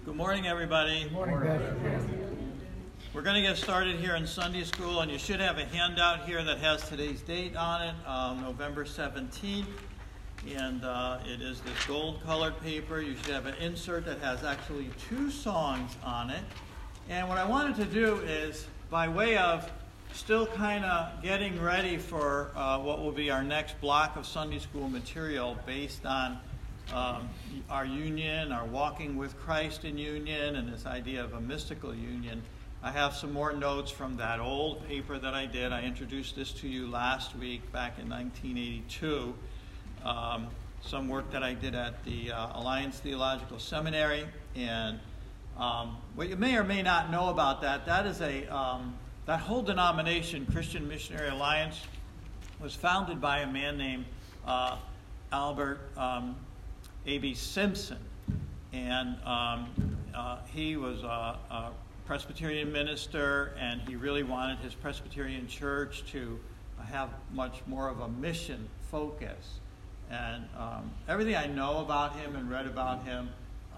Good morning, everybody. Good morning, Pastor. We're going to get started here in Sunday school, and you should have a handout here that has today's date on it, November 17th. And it is this gold-colored paper. You should have an insert that has actually 2 songs on it. And what I wanted to do is, by way of still kind of getting ready for what will be our next block of Sunday school material based on our union, our walking with Christ in union, and this idea of a mystical union. I have some more notes from that old paper that I did. I introduced this to you last week back in 1982. Some work that I did at the Alliance Theological Seminary. And what you may or may not know about that is that whole denomination, Christian Missionary Alliance, was founded by a man named Albert A.B. Simpson, and he was a Presbyterian minister, and he really wanted his Presbyterian church to have much more of a mission focus. And everything I know about him and read about him,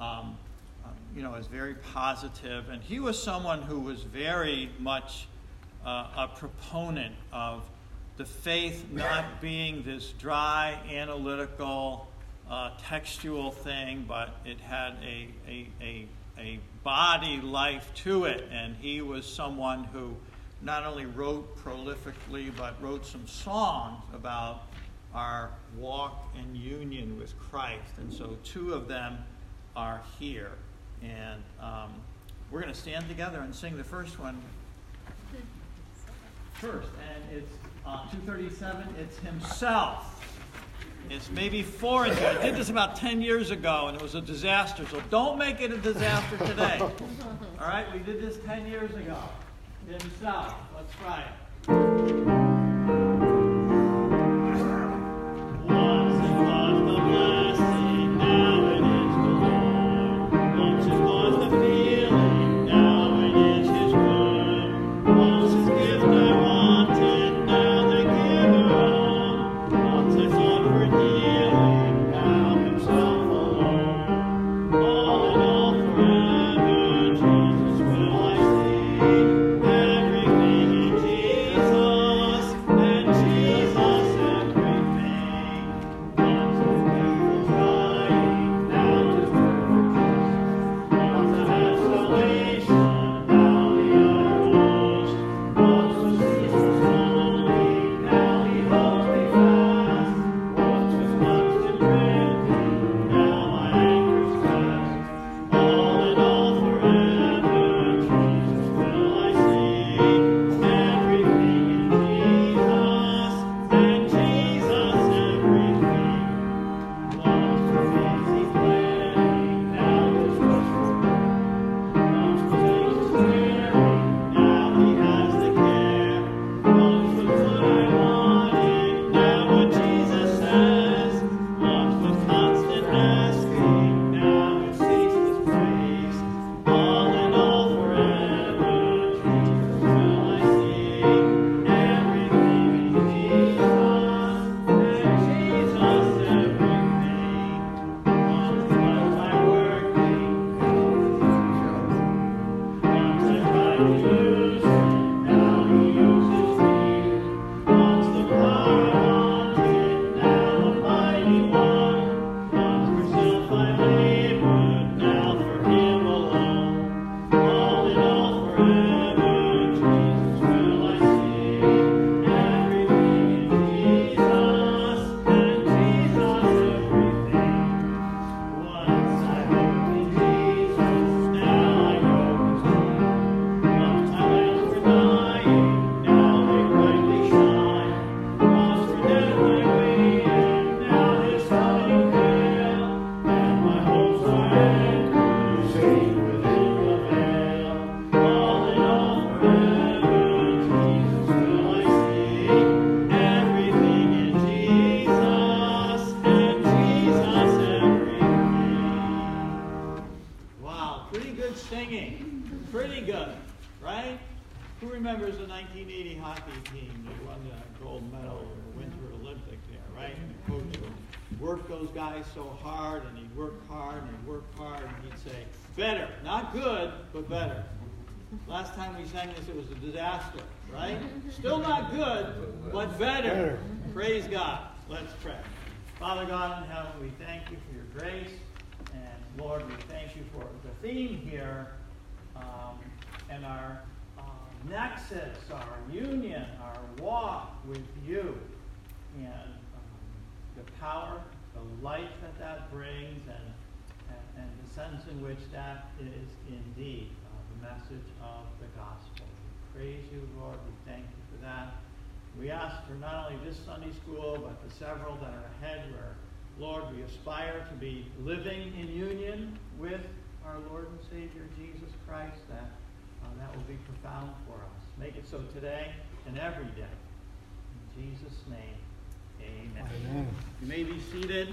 is very positive. And he was someone who was very much a proponent of the faith not being this dry, analytical, textual thing, but it had a body life to it. And he was someone who not only wrote prolifically, but wrote some songs about our walk in union with Christ. And so 2 of them are here. And we're going to stand together and sing the first one first. And it's 237. It's Himself. It's maybe foreign to you. I did this about 10 years ago, and it was a disaster. So don't make it a disaster today. All right? We did this 10 years ago. Himself. Let's try it. work those guys so hard, and he'd work hard, and he'd work hard, and he'd say, better. Not good, but better. Last time we sang this, it was a disaster, right? Still not good, but better. Praise God. Let's pray. Father God in heaven, we thank you for your grace. And Lord, we thank you for the theme here and our nexus, our union, our walk with you. And the power, the light that brings, and the sense in which that is indeed the message of the gospel. We praise you, Lord. We thank you for that. We ask for not only this Sunday school, but the several that are ahead where, Lord, we aspire to be living in union with our Lord and Savior, Jesus Christ, that will be profound for us. Make it so today and every day. In Jesus' name, amen. You may be seated.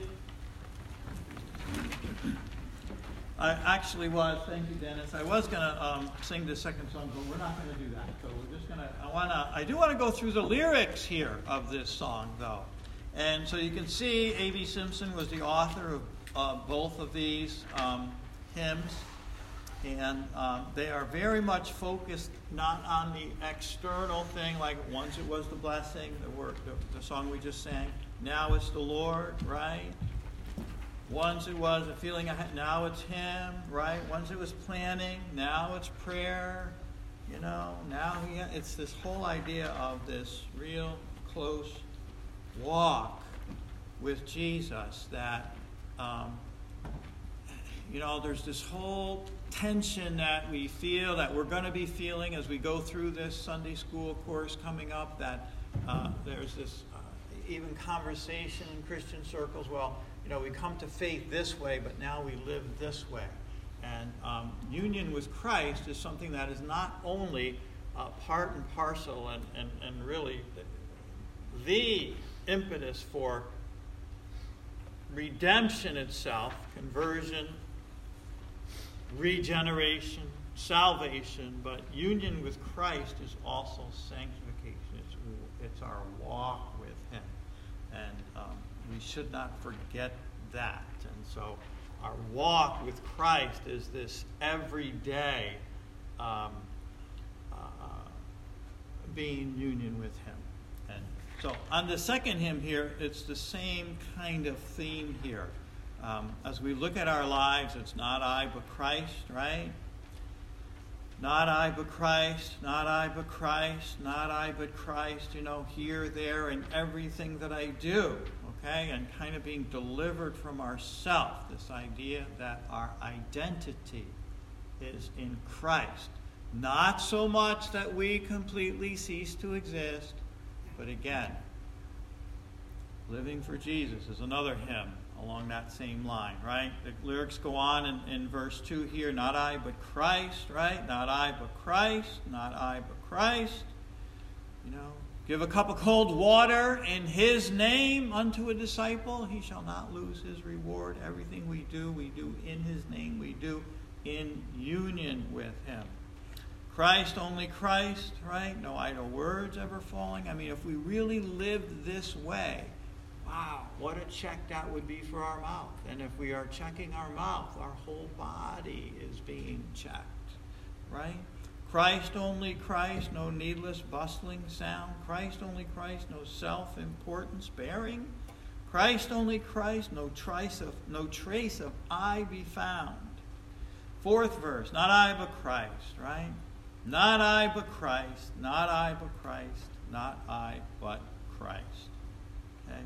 Thank you, Dennis. I was going to sing the second song, but we're not going to do that. So we're just going to, I do want to go through the lyrics here of this song, though. And so you can see A.B. Simpson was the author of both of these hymns. And they are very much focused not on the external thing, like once it was the blessing, the song we just sang. Now it's the Lord, right? Once it was a feeling I had, now it's Him, right? Once it was planning, now it's prayer. Now it's this whole idea of this real close walk with Jesus that, there's this whole tension that we feel, that we're going to be feeling as we go through this Sunday school course coming up, that there's this even conversation in Christian circles, we come to faith this way, but now we live this way. And union with Christ is something that is not only part and parcel and really the impetus for redemption itself, conversion, regeneration, salvation, but union with Christ is also sanctification. It's our walk with Him. And we should not forget that. And so our walk with Christ is this everyday being union with Him. And so on the second hymn here, it's the same kind of theme here. As we look at our lives, it's not I but Christ, right? Not I but Christ, not I but Christ, not I but Christ, here, there, and everything that I do, okay? And kind of being delivered from ourself, this idea that our identity is in Christ. Not so much that we completely cease to exist, but again, living for Jesus is another hymn along that same line, right? The lyrics go on in verse 2 here, not I but Christ, right? Not I but Christ, not I but Christ. Give a cup of cold water in His name unto a disciple, he shall not lose his reward. Everything we do in His name, we do in union with Him. Christ, only Christ, right? No idle words ever falling. If we really lived this way, wow, what a check that would be for our mouth. And if we are checking our mouth, our whole body is being checked, right? Christ, only Christ, no needless bustling sound. Christ, only Christ, no self-importance bearing. Christ, only Christ, no trace of I be found. Fourth verse, not I but Christ, right? Not I but Christ, not I but Christ, not I but Christ. Okay?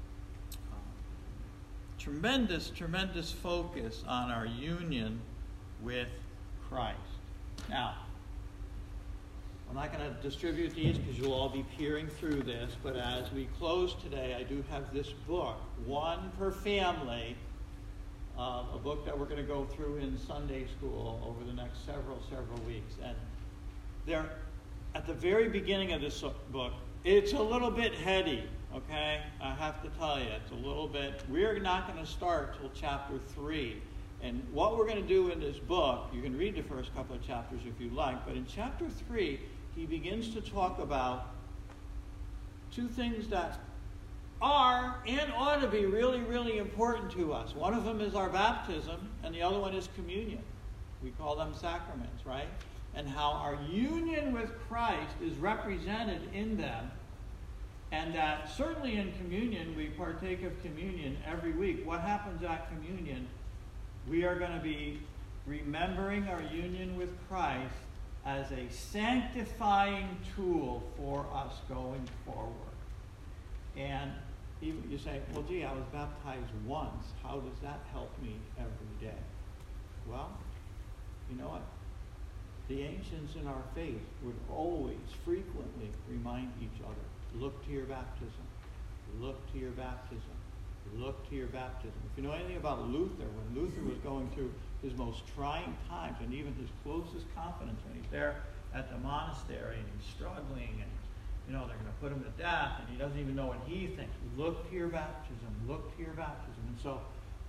Tremendous focus on our union with Christ. Now, I'm not going to distribute these because you'll all be peering through this, but as we close today, I do have this book, one per family, a book that we're going to go through in Sunday school over the next several weeks. And there, at the very beginning of this book, it's a little bit heady, okay? I have to tell you, it's a little bit. We're not going to start till chapter 3. And what we're going to do in this book, you can read the first couple of chapters if you like, but in chapter 3, he begins to talk about two things that are and ought to be really, really important to us. One of them is our baptism, and the other one is communion. We call them sacraments, right? And how our union with Christ is represented in them, and that certainly in communion, we partake of communion every week. What happens at communion? We are going to be remembering our union with Christ as a sanctifying tool for us going forward. And you say, well, gee, I was baptized once. How does that help me every day? Well, you know what? The ancients in our faith would always, frequently remind each other, look to your baptism. Look to your baptism. Look to your baptism. If you know anything about Luther, when Luther was going through his most trying times, and even his closest confidants, when he's there at the monastery and he's struggling, and they're going to put him to death, and he doesn't even know what he thinks. Look to your baptism. Look to your baptism. And so,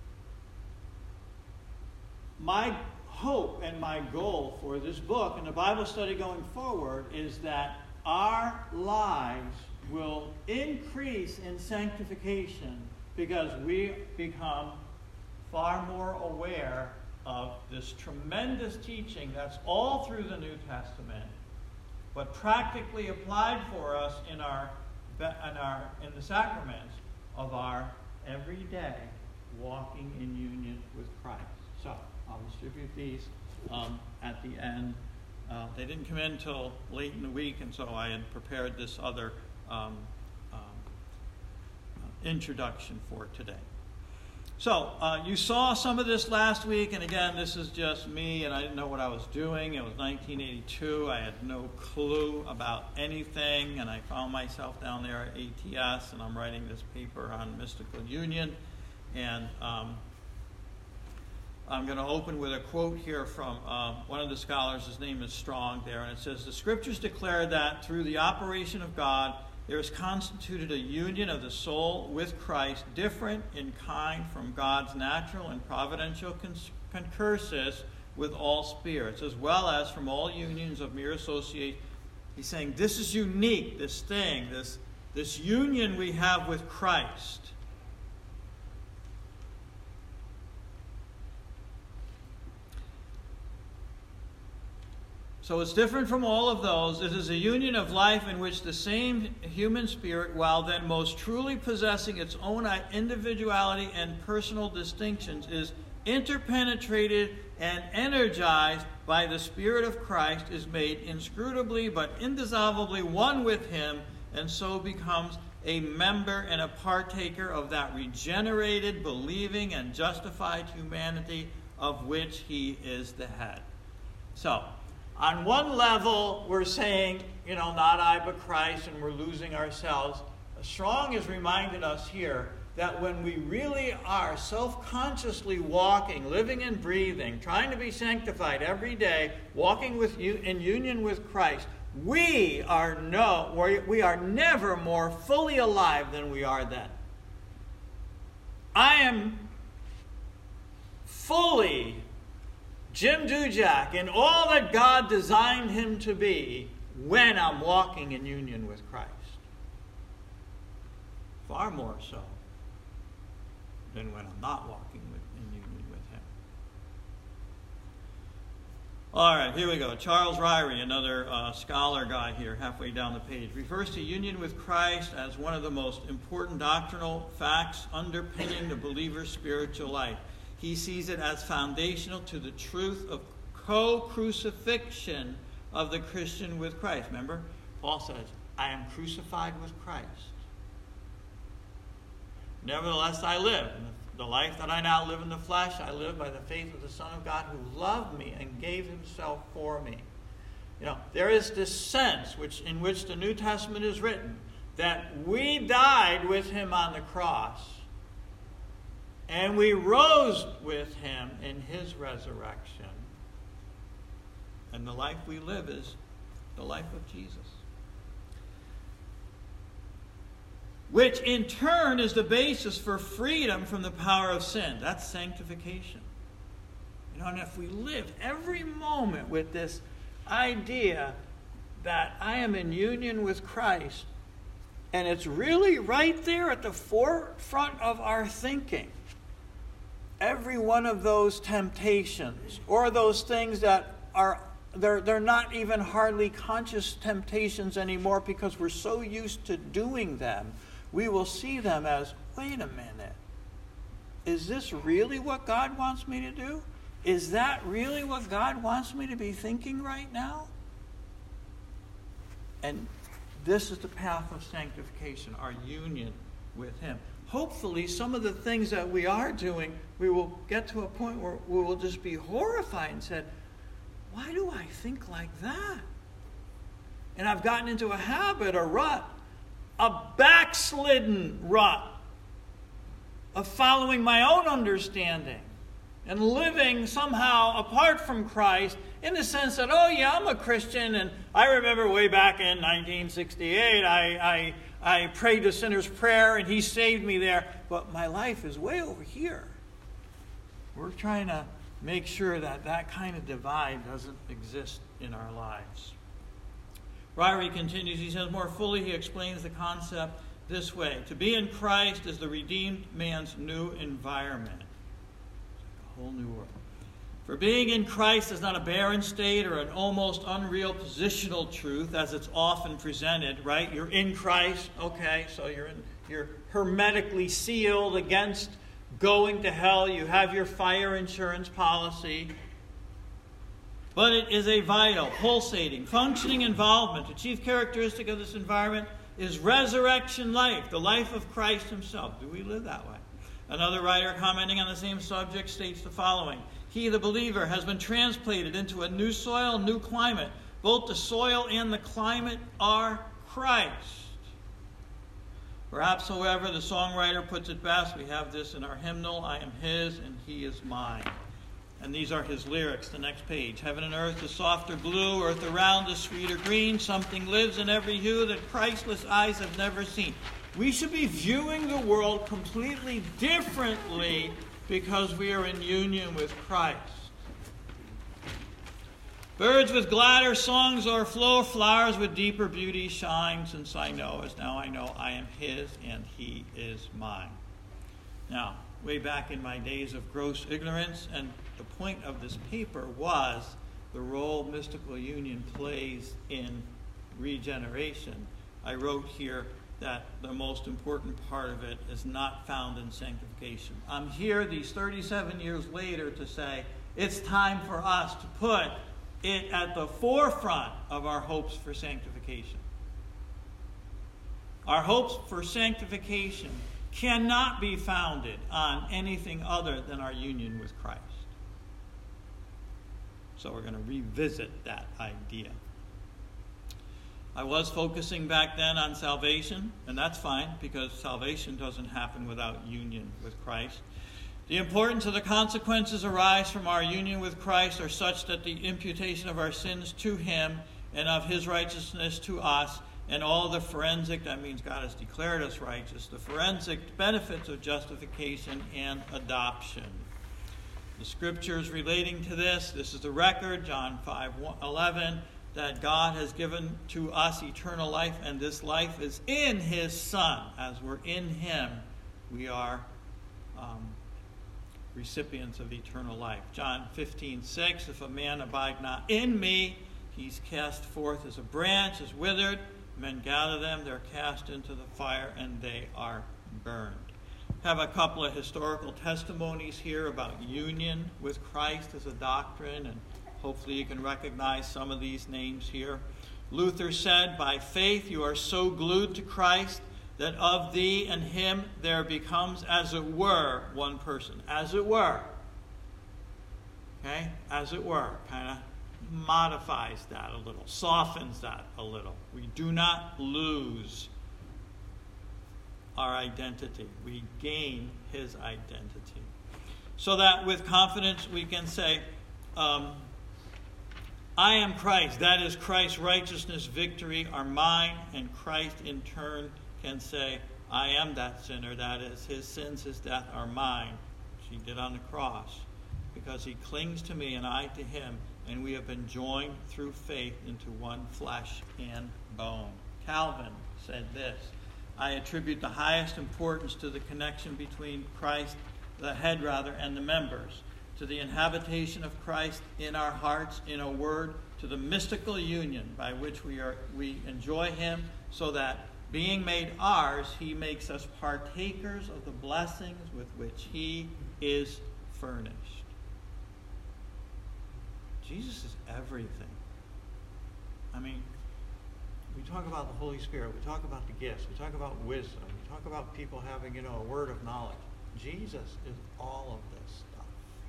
my hope and my goal for this book and the Bible study going forward is that our lives will increase in sanctification because we become far more aware of this tremendous teaching that's all through the New Testament, but practically applied for us in the sacraments of our everyday walking in union with Christ. So I'll distribute these at the end. They didn't come in until late in the week, and so I had prepared this other introduction for today. So you saw some of this last week, and again, this is just me, and I didn't know what I was doing. It was 1982. I had no clue about anything, and I found myself down there at ATS, and I'm writing this paper on mystical union. And I'm going to open with a quote here from one of the scholars. His name is Strong there, and it says, "The scriptures declare that through the operation of God, there is constituted a union of the soul with Christ, different in kind from God's natural and providential concursus with all spirits, as well as from all unions of mere association." He's saying this is unique, this thing, this union we have with Christ. So it's different from all of those. It is a union of life in which the same human spirit, while then most truly possessing its own individuality and personal distinctions, is interpenetrated and energized by the Spirit of Christ, is made inscrutably but indissolubly one with Him, and so becomes a member and a partaker of that regenerated, believing, and justified humanity of which He is the head. So, on one level, we're saying, not I but Christ, and we're losing ourselves. Strong has reminded us here that when we really are self-consciously walking, living and breathing, trying to be sanctified every day, walking in union with Christ, we are never more fully alive than we are then. I am fully Jim Dujak in all that God designed him to be when I'm walking in union with Christ. Far more so than when I'm not walking in union with Him. All right, here we go. Charles Ryrie, another scholar guy here, halfway down the page, refers to union with Christ as one of the most important doctrinal facts underpinning the believer's spiritual life. He sees it as foundational to the truth of co-crucifixion of the Christian with Christ. Remember, Paul says, I am crucified with Christ. Nevertheless, I live. The life that I now live in the flesh, I live by the faith of the Son of God who loved me and gave Himself for me. There is this sense in which the New Testament is written that we died with Him on the cross, and we rose with Him in His resurrection. And the life we live is the life of Jesus, which in turn is the basis for freedom from the power of sin. That's sanctification. And if we live every moment with this idea that I am in union with Christ, And it's really right there at the forefront of our thinking. Every one of those temptations, or those things that are, they're not even hardly conscious temptations anymore because we're so used to doing them, we will see them as, wait a minute, is this really what God wants me to do? Is that really what God wants me to be thinking right now? And this is the path of sanctification, our union with Him. Hopefully, some of the things that we are doing, we will get to a point where we will just be horrified and said, why do I think like that? And I've gotten into a habit, a rut, a backslidden rut of following my own understanding and living somehow apart from Christ, in the sense that, oh yeah, I'm a Christian, and I remember way back in 1968, I prayed the sinner's prayer and He saved me there, but my life is way over here. We're trying to make sure that that kind of divide doesn't exist in our lives. Ryrie continues, he says, more fully he explains the concept this way. To be in Christ is the redeemed man's new environment. It's like a whole new world. For being in Christ is not a barren state or an almost unreal positional truth as it's often presented, right? You're in Christ, okay, so you're hermetically sealed against going to hell. You have your fire insurance policy. But it is a vital, pulsating, functioning involvement. The chief characteristic of this environment is resurrection life, the life of Christ Himself. Do we live that way? Another writer commenting on the same subject states the following. He, the believer, has been transplanted into a new soil, new climate. Both the soil and the climate are Christ. Perhaps, however, the songwriter puts it best. We have this in our hymnal, I am His and He is mine. And these are his lyrics, the next page. Heaven and earth is softer blue, earth around is sweeter green. Something lives in every hue that Christless eyes have never seen. We should be viewing the world completely differently because we are in union with Christ. Birds with gladder songs o'erflow, flowers with deeper beauty shine, since I know, as now I know, I am His and He is mine. Now, way back in my days of gross ignorance, and the point of this paper was the role mystical union plays in regeneration. I wrote here that the most important part of it is not found in sanctification. I'm here these 37 years later to say it's time for us to put it at the forefront of our hopes for sanctification. Our hopes for sanctification cannot be founded on anything other than our union with Christ. So we're going to revisit that idea. I was focusing back then on salvation, and that's fine because salvation doesn't happen without union with Christ. The importance of the consequences arise from our union with Christ are such that the imputation of our sins to Him and of His righteousness to us and all the forensic, that means God has declared us righteous, the forensic benefits of justification and adoption. The scriptures relating to this is the record, John 5:11, that God has given to us eternal life, and this life is in His Son. As we're in Him, we are recipients of eternal life. John 15:6, if a man abide not in me, he's cast forth as a branch, is withered. Men gather them, they're cast into the fire, and they are burned. Have a couple of historical testimonies here about union with Christ as a doctrine, and hopefully you can recognize some of these names here. Luther said, by faith you are so glued to Christ that of thee and him there becomes, as it were, one person. As it were. Okay? As it were. Kind of modifies that a little, softens that a little. We do not lose our identity. We gain His identity. So that with confidence we can say, I am Christ. That is Christ's righteousness, victory are mine. And Christ in turn can say, I am that sinner. That is, His sins, His death are mine, which He did on the cross. Because He clings to me and I to Him. And we have been joined through faith into one flesh and bone. Calvin said this, I attribute the highest importance to the connection between Christ, the head rather, and the members, to the inhabitation of Christ in our hearts, in a word, to the mystical union by which we enjoy him, so that being made ours, he makes us partakers of the blessings with which he is furnished. Jesus is everything. I mean, we talk about the Holy Spirit, we talk about the gifts, we talk about wisdom, we talk about people having, a word of knowledge. Jesus is all of this stuff.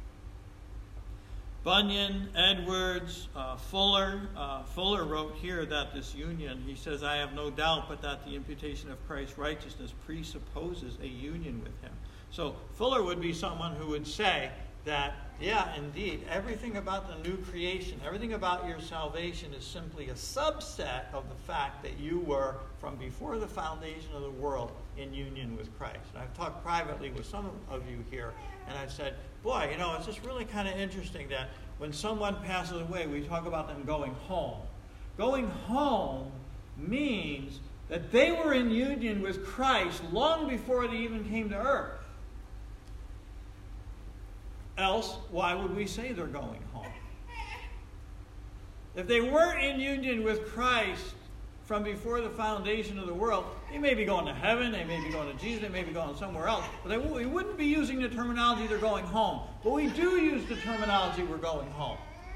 Bunyan, Edwards, Fuller. Fuller wrote here that this union, he says, I have no doubt but that the imputation of Christ's righteousness presupposes a union with him. So Fuller would be someone who would say that, yeah, indeed, everything about the new creation, everything about your salvation is simply a subset of the fact that you were, from before the foundation of the world, in union with Christ. And I've talked privately with some of you here, and I've said, boy, it's just really kind of interesting that when someone passes away, we talk about them going home. Going home means that they were in union with Christ long before they even came to earth. Else, why would we say they're going home? If they weren't in union with Christ from before the foundation of the world, they may be going to heaven, they may be going to Jesus, they may be going somewhere else, but we wouldn't be using the terminology they're going home. But we do use the terminology we're going home.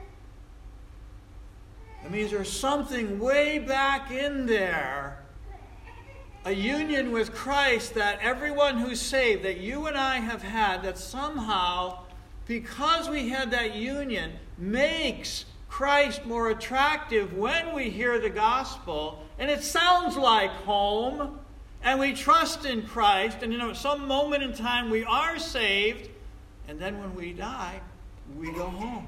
It means there's something way back in there, a union with Christ that everyone who's saved, that you and I have had, that somehow, because we had that union, makes Christ more attractive when we hear the gospel, and it sounds like home, and we trust in Christ, and at some moment in time we are saved, and then when we die, we go home.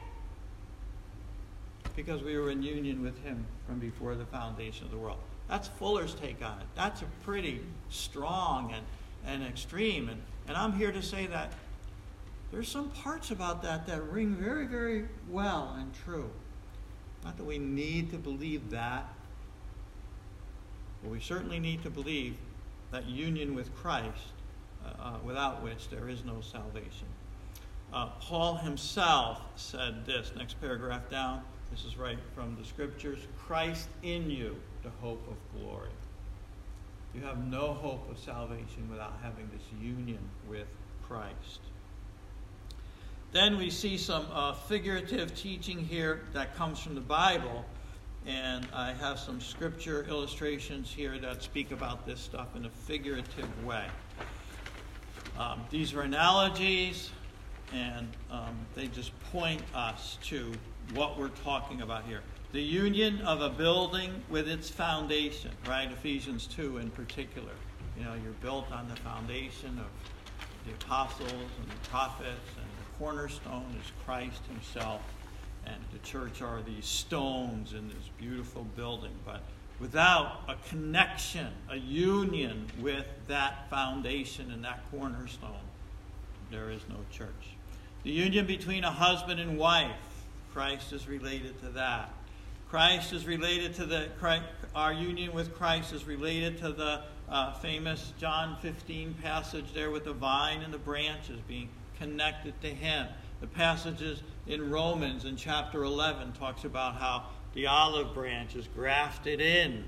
Because we were in union with him from before the foundation of the world. That's Fuller's take on it. That's a pretty strong and extreme, and I'm here to say that there's some parts about that ring very, very well and true. Not that we need to believe that, but we certainly need to believe that union with Christ, without which there is no salvation. Paul himself said this, next paragraph down, this is right from the scriptures, Christ in you, the hope of glory. You have no hope of salvation without having this union with Christ. Then we see some figurative teaching here that comes from the Bible, and I have some scripture illustrations here that speak about this stuff in a figurative way. These are analogies, and they just point us to what we're talking about here. The union of a building with its foundation, right? Ephesians 2 in particular. You're built on the foundation of the apostles and the prophets, and the cornerstone is Christ himself, and the church are these stones in this beautiful building. But without a connection, a union with that foundation and that cornerstone, there is no church. The union between a husband and wife, Christ is related to that. Christ is related to our union with Christ is related to the famous John 15 passage there with the vine and the branches being connected to him. The passages in Romans in chapter 11 talks about how the olive branch is grafted in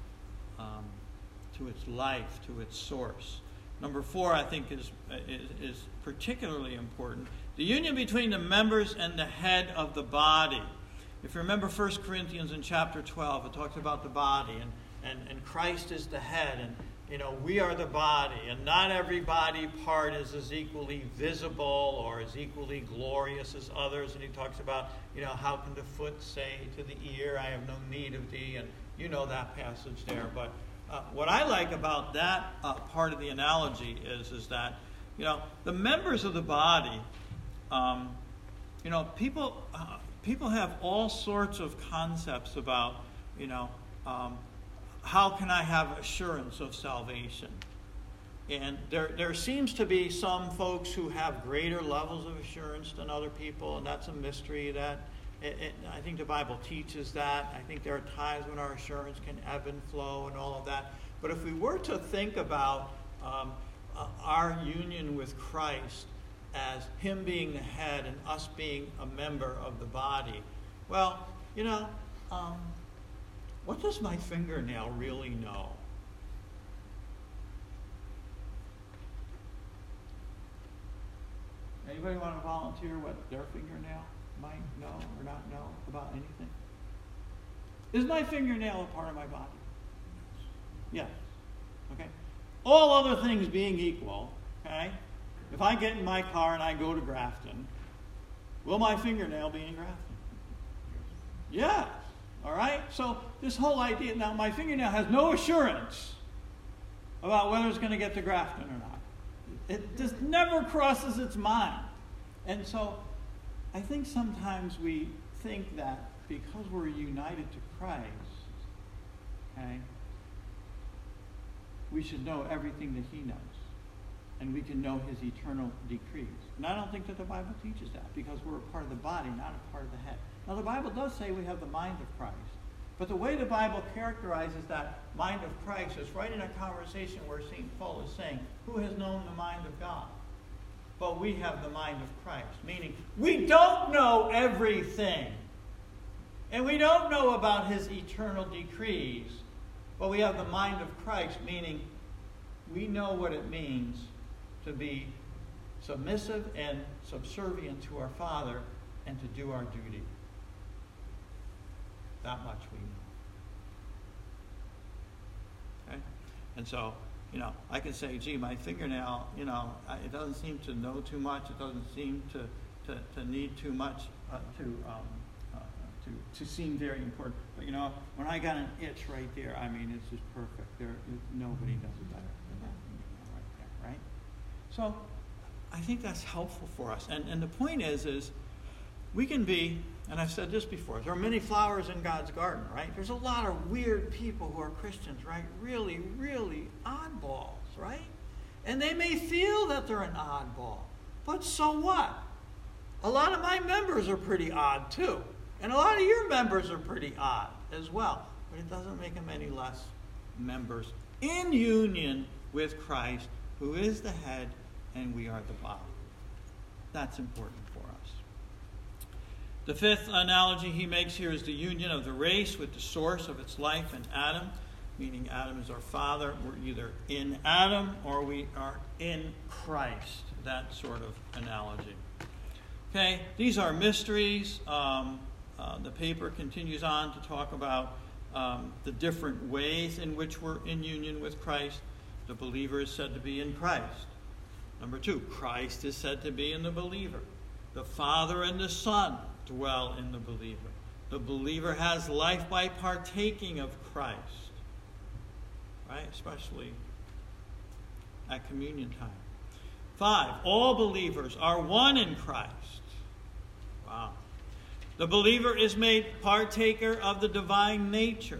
to its life, to its source. Number 4, I think, is particularly important. The union between the members and the head of the body. If you remember 1 Corinthians in chapter 12, it talks about the body, and Christ is the head, and we are the body, and not every body part is as equally visible or as equally glorious as others. And he talks about, how can the foot say to the ear, I have no need of thee, and that passage there. But what I like about that part of the analogy is that, the members of the body, people have all sorts of concepts about, how can I have assurance of salvation? And there seems to be some folks who have greater levels of assurance than other people, and that's a mystery that I think the Bible teaches that. I think there are times when our assurance can ebb and flow and all of that. But if we were to think about our union with Christ as him being the head and us being a member of the body, well, what does my fingernail really know? Anybody want to volunteer what their fingernail might know or not know about anything? Is my fingernail a part of my body? Yes. Okay. All other things being equal, okay, if I get in my car and I go to Grafton, will my fingernail be in Grafton? Yes. All right? So this whole idea, now my fingernail has no assurance about whether it's going to get to Grafton or not. It just never crosses its mind. And so I think sometimes we think that because we're united to Christ, okay, we should know everything that he knows. And we can know his eternal decrees. And I don't think that the Bible teaches that, because we're a part of the body, not a part of the head. Now the Bible does say we have the mind of Christ. But the way the Bible characterizes that mind of Christ is right in a conversation where St. Paul is saying, who has known the mind of God? But we have the mind of Christ, meaning we don't know everything. And we don't know about his eternal decrees, but we have the mind of Christ, meaning we know what it means to be submissive and subservient to our Father and to do our duty. That much we know. Okay? And so, I can say, gee, my fingernail, it doesn't seem to know too much. It doesn't seem to need too much to seem very important. But, when I got an itch right there, I mean, it's just perfect. Nobody does it better than that fingernail right there, right? So I think that's helpful for us. And the point is we can be, and I've said this before, there are many flowers in God's garden, right? There's a lot of weird people who are Christians, right? Really, really oddballs, right? And they may feel that they're an oddball, but so what? A lot of my members are pretty odd too. And a lot of your members are pretty odd as well. But it doesn't make them any less members in union with Christ, who is the head, and we are the body. That's important for us. The fifth analogy he makes here is the union of the race with the source of its life in Adam, meaning Adam is our father. We're either in Adam or we are in Christ. That sort of analogy. Okay, these are mysteries. The paper continues on to talk about the different ways in which we're in union with Christ. The believer is said to be in Christ. Number 2, Christ is said to be in the believer. The Father and the Son dwell in the believer. The believer has life by partaking of Christ, right? Especially at communion time. 5, all believers are one in Christ. Wow. The believer is made partaker of the divine nature.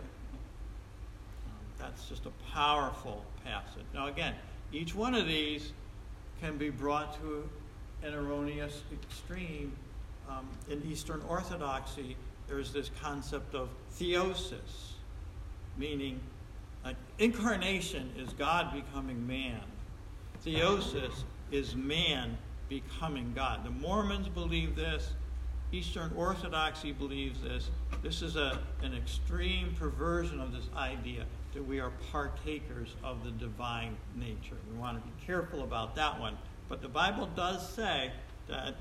That's just a powerful passage. Now again, each one of these can be brought to an erroneous extreme. In Eastern Orthodoxy, there's this concept of theosis, meaning incarnation is God becoming man. Theosis is man becoming God. The Mormons believe this. Eastern Orthodoxy believes this. This is an extreme perversion of this idea that we are partakers of the divine nature. We want to be careful about that one. But the Bible does say that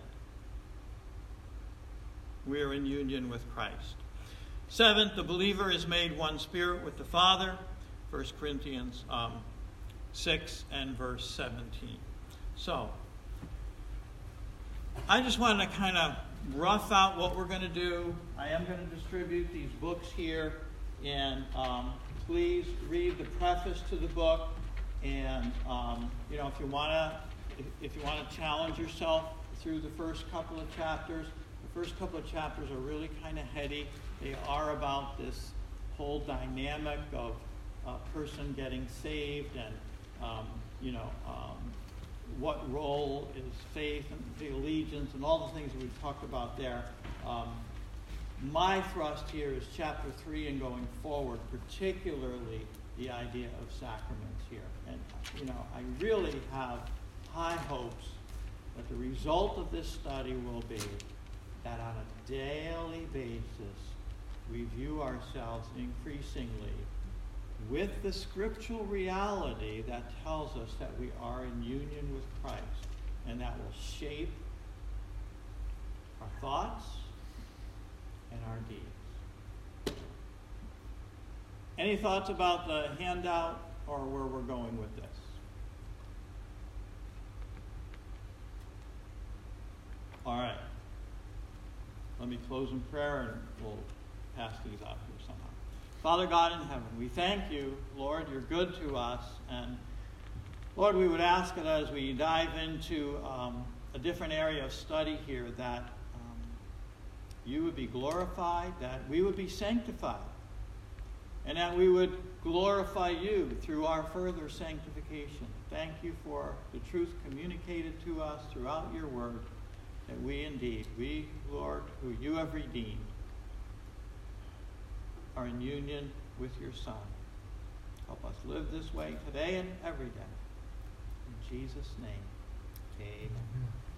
we are in union with Christ. 7th, the believer is made one spirit with the Father. 1 Corinthians 6 and verse 17. So, I just want to kind of rough out what we're going to do. I am going to distribute these books here, and please read the preface to the book. And if you want to challenge yourself through the first couple of chapters, the first couple of chapters are really kind of heady. They are about this whole dynamic of a person getting saved and what role is faith and the allegiance and all the things that we've talked about there. My thrust here is chapter 3 and going forward, particularly the idea of sacraments here. And, you know, I really have high hopes that the result of this study will be that on a daily basis, we view ourselves increasingly with the scriptural reality that tells us that we are in union with Christ, and that will shape our thoughts and our deeds. Any thoughts about the handout or where we're going with this? All right. Let me close in prayer and we'll pass these out here somehow. Father God in heaven, we thank you, Lord, you're good to us. And Lord, we would ask that as we dive into a different area of study here, that you would be glorified, that we would be sanctified, and that we would glorify you through our further sanctification. Thank you for the truth communicated to us throughout your word, that we indeed, we, Lord, who you have redeemed, are in union with your Son. Help us live this way today and every day. In Jesus' name, amen.